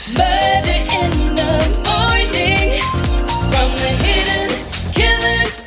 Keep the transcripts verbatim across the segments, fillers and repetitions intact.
Murder in the morning from the Hidden Killers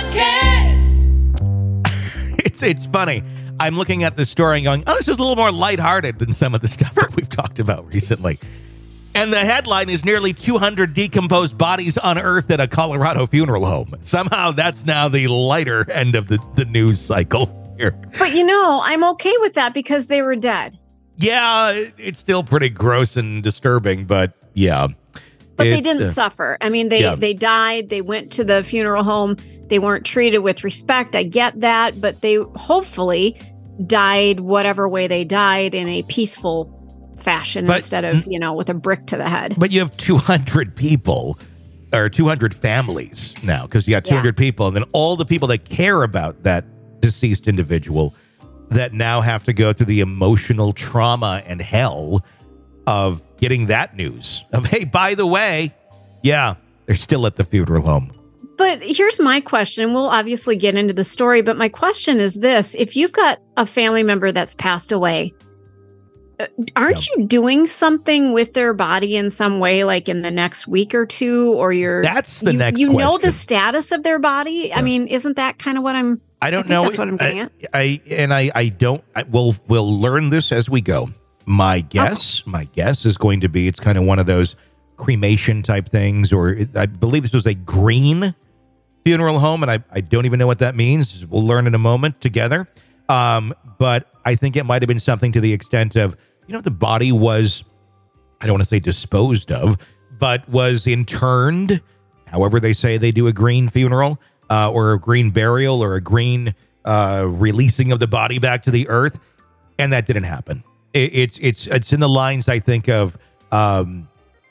podcast. It's it's funny. I'm looking at this story and going, oh, this is a little more lighthearted than some of the stuff that we've talked about recently. And the headline is nearly two hundred decomposed bodies unearthed at a Colorado funeral home. Somehow that's now the lighter end of the, the news cycle here. But you know, I'm okay with that because they were dead. Yeah, it, it's still pretty gross and disturbing, but yeah. But it, they didn't uh, suffer. I mean, they, yeah. they died. They went to the funeral home. They weren't treated with respect. I get that. But they hopefully died whatever way they died in a peaceful fashion but, instead of, you know, with a brick to the head. But you have two hundred people or two hundred families now because you got two hundred yeah. people. And then all the people that care about that deceased individual that now have to go through the emotional trauma and hell of getting that news of, hey, by the way, yeah, they're still at the funeral home. But here's my question. We'll obviously get into the story, but my question is this. If you've got a family member that's passed away, aren't yeah. you doing something with their body in some way, like in the next week or two, or you're that's the you, next you question. know the status of their body? Yeah. I mean, isn't that kind of what I'm I don't I know. That's what I'm getting I, at. I and I, I don't I, we'll we'll learn this as we go. My guess, okay. my guess is going to be it's kind of one of those cremation type things, or I believe this was a green funeral home, and I, I don't even know what that means. We'll learn in a moment together. Um, but I think it might have been something to the extent of, you know, the body was, I don't want to say disposed of, but was interned, however they say they do a green funeral, uh, or a green burial, or a green uh, releasing of the body back to the earth, and that didn't happen. It, it's it's it's in the lines, I think, of um,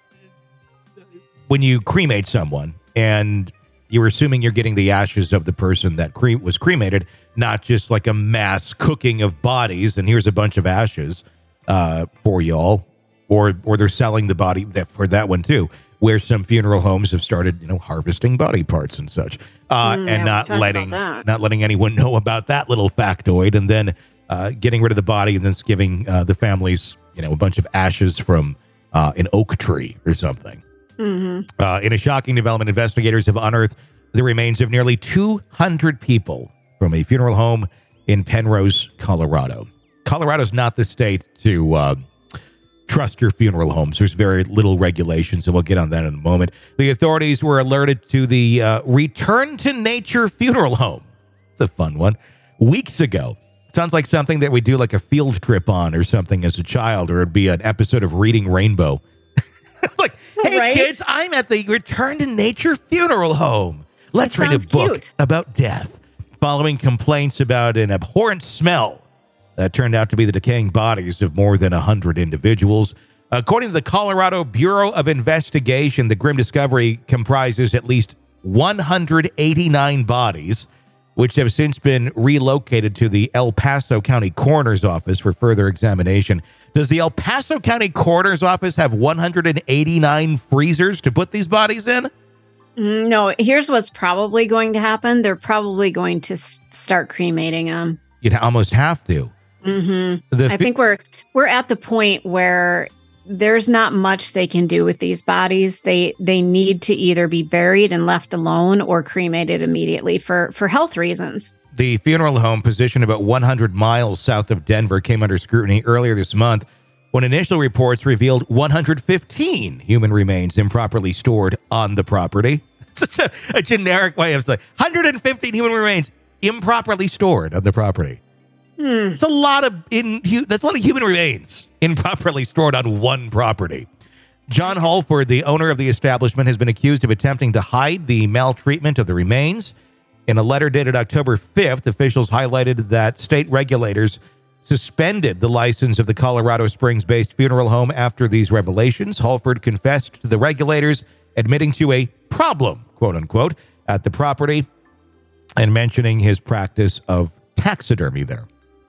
when you cremate someone, and you're assuming you're getting the ashes of the person that cre- was cremated, not just like a mass cooking of bodies, and here's a bunch of ashes uh, for y'all, or or they're selling the body that, for that one too, where some funeral homes have started, you know, harvesting body parts and such, uh, mm, and yeah, not letting not letting anyone know about that little factoid, and then uh, getting rid of the body and then giving uh, the families, you know, a bunch of ashes from uh, an oak tree or something. Mm-hmm. Uh, in a shocking development, investigators have unearthed the remains of nearly two hundred people from a funeral home in Penrose, Colorado. Colorado's not the state to uh, trust your funeral homes. There's very little regulations, and we'll get on that in a moment. The authorities were alerted to the uh, Return to Nature funeral home. It's a fun one. Weeks ago. Sounds like something that we do like a field trip on or something as a child, or it'd be an episode of Reading Rainbow. Like, hey, right? kids, I'm at the Return to Nature funeral home. Let's read a book cute. about death. Following complaints about an abhorrent smell that turned out to be the decaying bodies of more than one hundred individuals. According to the Colorado Bureau of Investigation, the grim discovery comprises at least one hundred eighty-nine bodies, which have since been relocated to the El Paso County Coroner's Office for further examination. Does the El Paso County Coroner's Office have one hundred eighty-nine freezers to put these bodies in? No, here's what's probably going to happen. They're probably going to s- start cremating them. You'd almost have to. Mm-hmm. The I think we're we're at the point where there's not much they can do with these bodies. They they need to either be buried and left alone or cremated immediately for, for health reasons. The funeral home, positioned about one hundred miles south of Denver, came under scrutiny earlier this month when initial reports revealed one hundred fifteen human remains improperly stored on the property. Such a, a generic way of saying one hundred fifteen human remains improperly stored on the property. Hmm. It's a lot of in that's a lot of human remains improperly stored on one property. John Halford, the owner of the establishment, has been accused of attempting to hide the maltreatment of the remains. In a letter dated October fifth, officials highlighted that state regulators suspended the license of the Colorado Springs-based funeral home after these revelations. Halford confessed to the regulators, admitting to a problem, quote unquote, at the property and mentioning his practice of taxidermy there.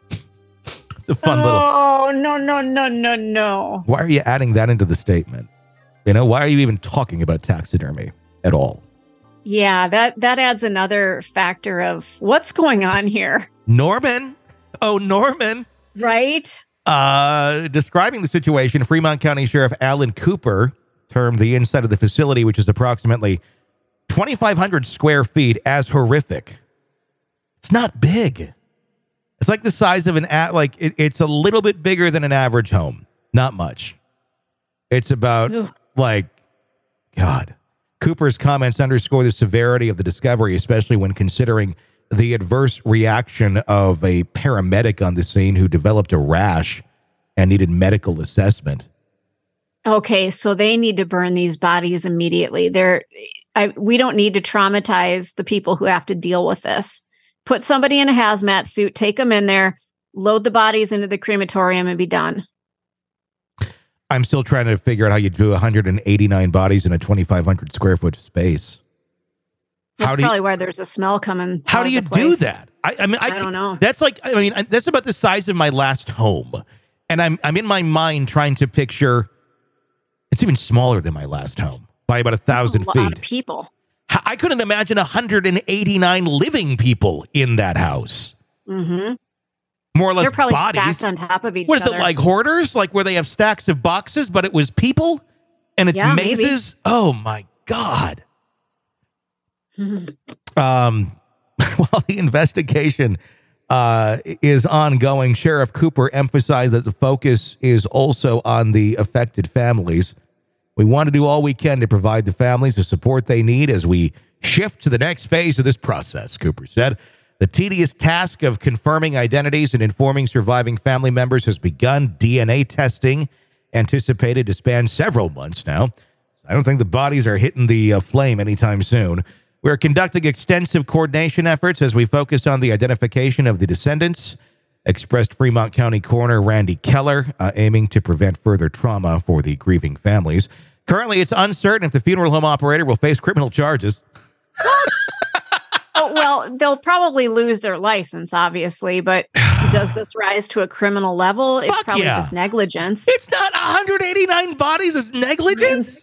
It's a fun oh, little... Oh, no, no, no, no, no. Why are you adding that into the statement? You know, why are you even talking about taxidermy at all? Yeah, that, that adds another factor of what's going on here. Norman. Oh, Norman. Right? Uh, describing the situation, Fremont County Sheriff Alan Cooper termed the inside of the facility, which is approximately twenty-five hundred square feet, as horrific. It's not big. It's like the size of an, a- like, it, it's a little bit bigger than an average home. Not much. It's about, Ugh. like, God. Cooper's comments underscore the severity of the discovery, especially when considering the adverse reaction of a paramedic on the scene who developed a rash and needed medical assessment. Okay, so they need to burn these bodies immediately. They're, I, we don't need to traumatize the people who have to deal with this. Put somebody in a hazmat suit, take them in there, load the bodies into the crematorium, and be done. I'm still trying to figure out how you do one hundred eighty-nine bodies in a twenty-five hundred square foot space. That's How do you- probably why there's a smell coming. How out do of you the do place. that? I, I mean, I, I don't know. That's like, I mean, that's about the size of my last home, and I'm I'm in my mind trying to picture. It's even smaller than my last home by about a thousand A lot of feet. people. H- I couldn't imagine one hundred eighty-nine living people in that house. Mm-hmm. More or less They're probably bodies. stacked on top of each What is other. it, like hoarders? Like where they have stacks of boxes, but it was people and it's Yeah, maybe. mazes? Oh my God. Um, while the investigation uh, is ongoing, Sheriff Cooper emphasized that the focus is also on the affected families. We want to do all we can to provide the families the support they need as we shift to the next phase of this process, Cooper said. The tedious task of confirming identities and informing surviving family members has begun. D N A testing, anticipated to span several months now. I don't think the bodies are hitting the uh, flame anytime soon. We're conducting extensive coordination efforts as we focus on the identification of the descendants, expressed Fremont County Coroner Randy Keller, uh, aiming to prevent further trauma for the grieving families. Currently, it's uncertain if the funeral home operator will face criminal charges. Oh, well, they'll probably lose their license, obviously, but does this rise to a criminal level? It's Fuck probably yeah. just negligence. It's not one hundred eighty-nine bodies as negligence.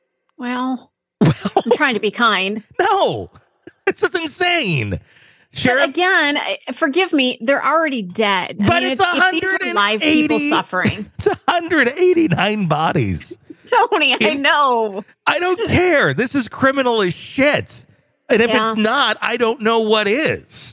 Well, I'm trying to be kind. No, this is insane. But Sheriff, again, I- forgive me, they're already dead. I But mean, it's if these were live people one hundred eighty suffering. it's one hundred eighty-nine bodies. Tony, I In- know. I don't care. This is criminal as shit. And if Yeah. it's not, I don't know what is.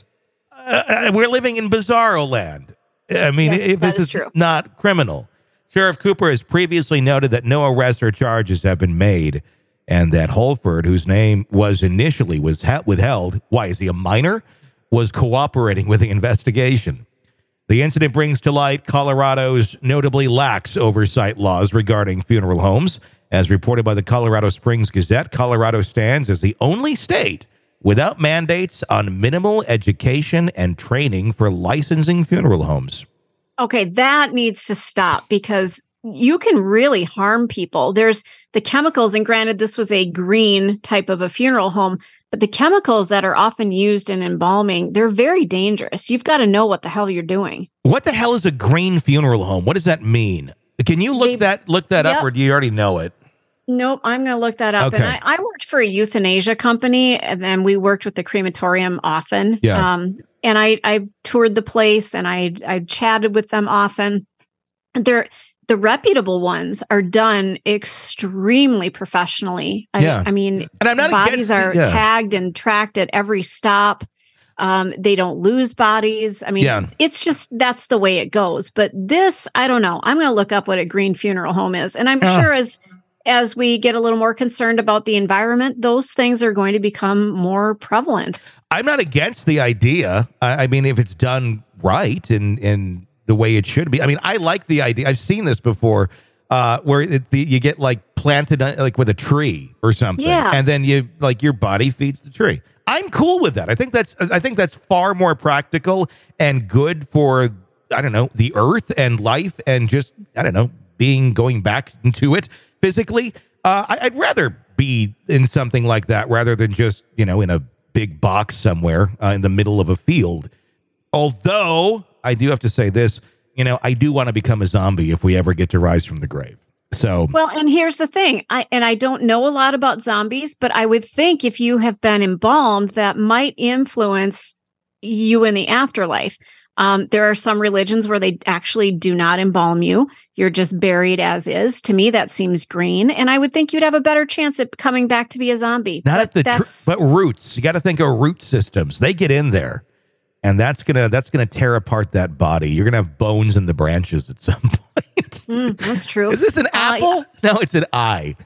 Uh, we're living in bizarro land. I mean, Yes, if that this is is true. not criminal. Sheriff Cooper has previously noted that no arrests or charges have been made, and that Holford, whose name was initially was ha- withheld, why is he a minor, was cooperating with the investigation. The incident brings to light Colorado's notably lax oversight laws regarding funeral homes. As reported by the Colorado Springs Gazette, Colorado stands as the only state without mandates on minimal education and training for licensing funeral homes. Okay, that needs to stop because you can really harm people. There's the chemicals, and granted, this was a green type of a funeral home, but the chemicals that are often used in embalming, they're very dangerous. You've got to know what the hell you're doing. What the hell is a green funeral home? What does that mean? Can you look They- that look that Yep. up, or do you already know it? Nope, I'm going to look that up. Okay. And I, I worked for a euthanasia company, and then we worked with the crematorium often. Yeah. Um, and I, I toured the place, and I, I chatted with them often. They're the reputable ones are done extremely professionally. I, Yeah. I mean, And I'm not bodies against the- are yeah. tagged and tracked at every stop. Um, they don't lose bodies. I mean, Yeah. it's just that's the way it goes. But this, I don't know. I'm going to look up what a green funeral home is, and I'm Uh. sure as as we get a little more concerned about the environment, those things are going to become more prevalent. I'm not against the idea. I, I mean, if it's done right and and the way it should be. I mean, I like the idea. I've seen this before, uh, where it, the, you get like planted uh, like with a tree or something, Yeah. and then you like your body feeds the tree. I'm cool with that. I think that's I think that's far more practical and good for I don't know the earth and life and just I don't know being going back into it physically. Uh, I, I'd rather be in something like that rather than just you know in a big box somewhere uh, in the middle of a field. Although I do have to say this, you know, I do want to become a zombie if we ever get to rise from the grave. So, Well, and here's the thing. I and I don't know a lot about zombies, but I would think if you have been embalmed, that might influence you in the afterlife. Um, there are some religions where they actually do not embalm you. You're just buried as is. To me, that seems green. And I would think you'd have a better chance at coming back to be a zombie. Not but at the, tr- that's, but roots. You got to think of root systems. They get in there. And that's gonna that's gonna tear apart that body. You're gonna have bones in the branches at some point. mm, that's true. Is this an apple? Uh, No, it's an eye.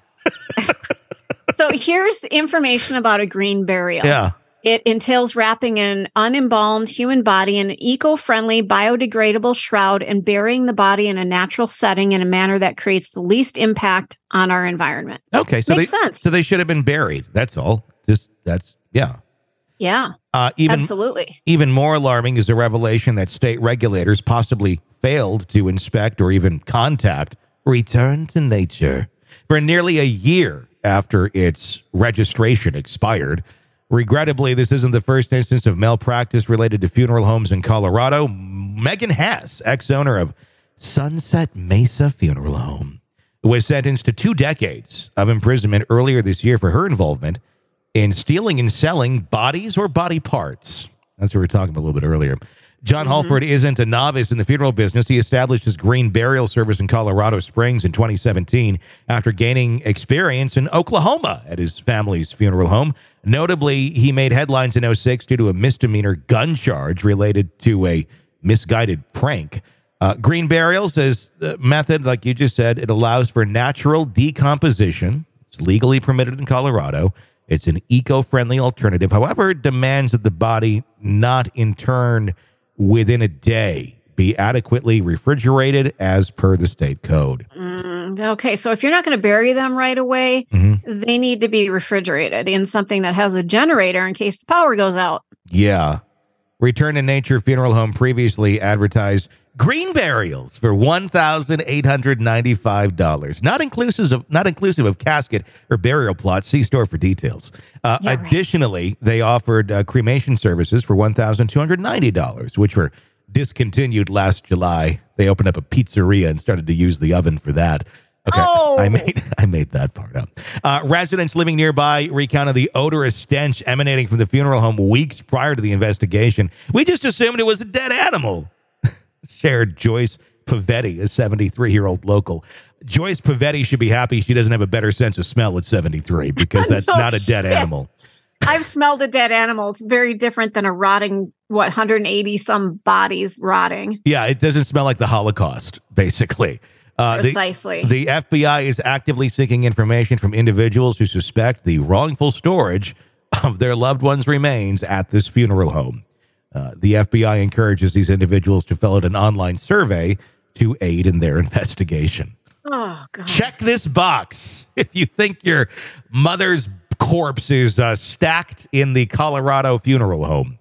So here's information about a green burial. Yeah. It entails wrapping an unembalmed human body in an eco-friendly, biodegradable shroud and burying the body in a natural setting in a manner that creates the least impact on our environment. Okay, so Makes they sense. so they should have been buried. That's all. Just that's yeah. Yeah, Uh, even absolutely. even more alarming is the revelation that state regulators possibly failed to inspect or even contact Return to Nature for nearly a year after its registration expired. Regrettably, this isn't the first instance of malpractice related to funeral homes in Colorado. Megan Haas, ex-owner of Sunset Mesa Funeral Home, was sentenced to two decades of imprisonment earlier this year for her involvement in stealing and selling bodies or body parts. That's what we were talking about a little bit earlier. John mm-hmm. Halford isn't a novice in the funeral business. He established his green burial service in Colorado Springs in twenty seventeen after gaining experience in Oklahoma at his family's funeral home. Notably, he made headlines in oh six due to a misdemeanor gun charge related to a misguided prank. Uh, green burials is a method, like you just said, it allows for natural decomposition. It's legally permitted in Colorado. It's an eco-friendly alternative. However, it demands that the body not interned within a day be adequately refrigerated as per the state code. Mm, okay, so if you're not going to bury them right away, mm-hmm. they need to be refrigerated in something that has a generator in case the power goes out. Yeah. Return to Nature Funeral Home previously advertised green burials for one thousand eight hundred ninety-five dollars, not inclusive of not inclusive of casket or burial plots. See store for details. Uh, yeah, right. Additionally, they offered uh, cremation services for one thousand two hundred ninety dollars, which were discontinued last July. They opened up a pizzeria and started to use the oven for that. Okay, oh. I made I made that part up. Uh, residents living nearby recounted the odorous stench emanating from the funeral home weeks prior to the investigation. We just assumed it was a dead animal, shared Joyce Pavetti, a seventy-three-year-old local. Joyce Pavetti should be happy she doesn't have a better sense of smell at seventy-three because that's no not a dead shit. animal. I've smelled a dead animal. It's very different than a rotting, what, one hundred eighty some bodies rotting. Yeah, it doesn't smell like the Holocaust, basically. Uh, Precisely. The, the F B I is actively seeking information from individuals who suspect the wrongful storage of their loved ones' remains at this funeral home. Uh, the F B I encourages these individuals to fill out an online survey to aid in their investigation. Oh, God. Check this box if you think your mother's corpse is uh, stacked in the Colorado funeral home.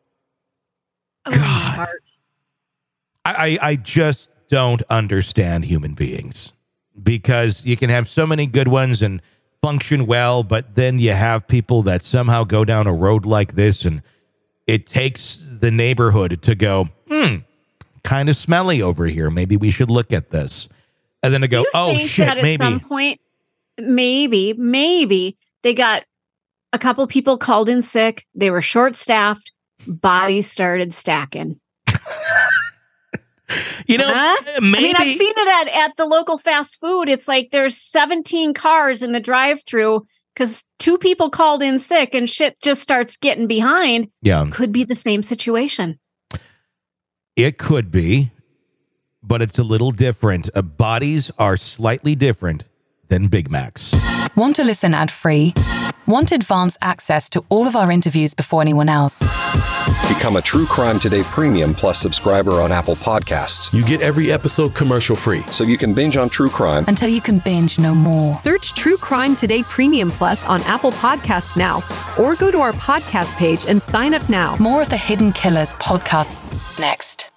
Oh, God. I, I, I just don't understand human beings, because you can have so many good ones and function well, but then you have people that somehow go down a road like this and it takes the neighborhood to go, hmm, kind of smelly over here. Maybe we should look at this. And then to go, oh, shit, that at maybe. At some point, maybe, maybe they got a couple people called in sick. They were short-staffed. Bodies started stacking. You know, huh? maybe. I mean, I've seen it at, at the local fast food. It's like there's seventeen cars in the drive-thru because two people called in sick and shit just starts getting behind. Yeah. Could be the same situation. It could be, but it's a little different. Uh, bodies are slightly different than Big Macs. Want to listen ad-free? Want advanced access to all of our interviews before anyone else? Become a True Crime Today Premium Plus subscriber on Apple Podcasts. You get every episode commercial-free. So you can binge on true crime until you can binge no more. Search True Crime Today Premium Plus on Apple Podcasts now, or go to our podcast page and sign up now. More of the Hidden Killers podcast next.